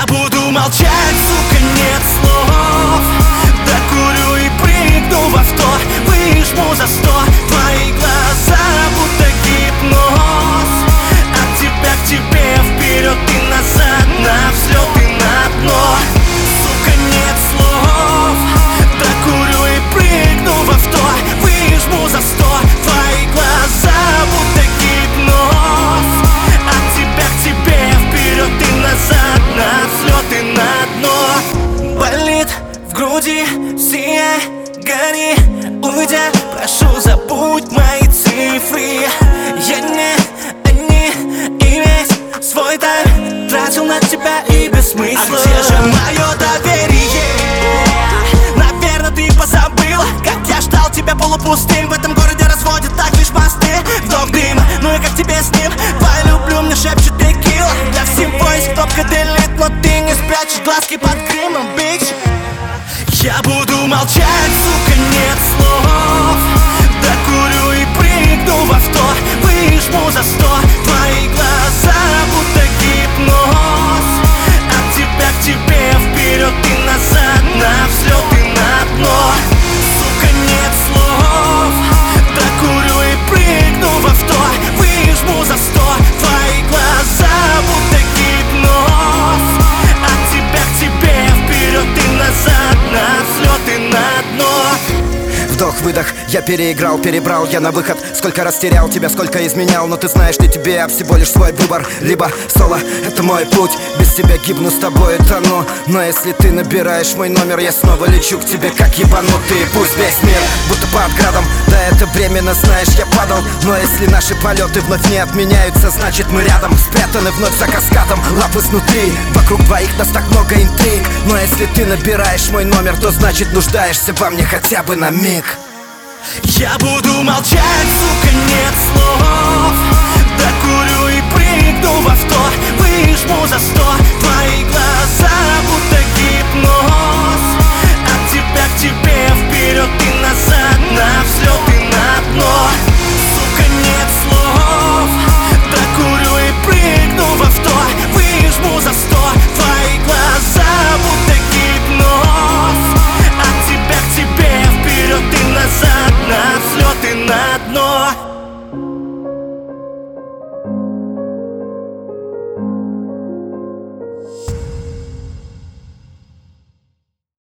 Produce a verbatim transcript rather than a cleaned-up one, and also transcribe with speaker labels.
Speaker 1: Я буду молчать, сука, нет слов. Докурю и прыгну в авто, выжму за сто. Твои глаза будто гипноз. От тебя к тебе, вперед и назад, на взлет и на дно. Сука, нет слов. Докурю и прыгну в авто, выжму за сто. Твои глаза будто гипноз. От тебя к тебе, вперед и назад, на взлет и на дно. Болит в груди, сияй, гори, уйдя, прошу, забудь мои цифры. Я не они, и весь свой тайм тратил на тебя и без смысла. А где же мое доверие? Наверное, ты позабыла, как я ждал тебя полупустым. В этом городе разводят так лишь мосты. Вдох дыма, ну и как тебе с ним? Полюблю, мне шепчет текила. Для всего есть кнопка делит, но ты не спрячешь глазки под гримом, бич. Я буду молчать, сука, нет слов. Докурю и прыгну в авто, выжму за сто. Твои глаза будто гипноз. От тебя к тебе, вперед и назад, на взлет и на дно. Сука, нет слов. Докурю и прыгну в авто, выжму за сто. Твои глаза будто гипноз. От тебя к тебе, вперед и назад, на взлет и на дно.
Speaker 2: Вдох-выдох, я переиграл, перебрал я на выход. Сколько раз терял тебя, сколько изменял. Но ты знаешь, не тебе, а всего лишь свой выбор. Либо соло, это мой путь, без тебя гибну, с тобой тону. Но если ты набираешь мой номер, я снова лечу к тебе, как ебанутый. Пусть весь мир будто под градом, да это временно, знаешь, я падал. Но если наши полеты вновь не отменяются, значит мы рядом, спрятаны вновь за каскадом. Лапы снутри, вокруг двоих нас так много интриг. Но если ты набираешь мой номер, то значит нуждаешься во мне хотя бы на миг.
Speaker 1: Я буду молчать, сука, нет слов. Докурю и прыгну в авто, выжму за сто. Твои глаза будто гипноз. От тебя к тебе, вперед и назад, на взлет.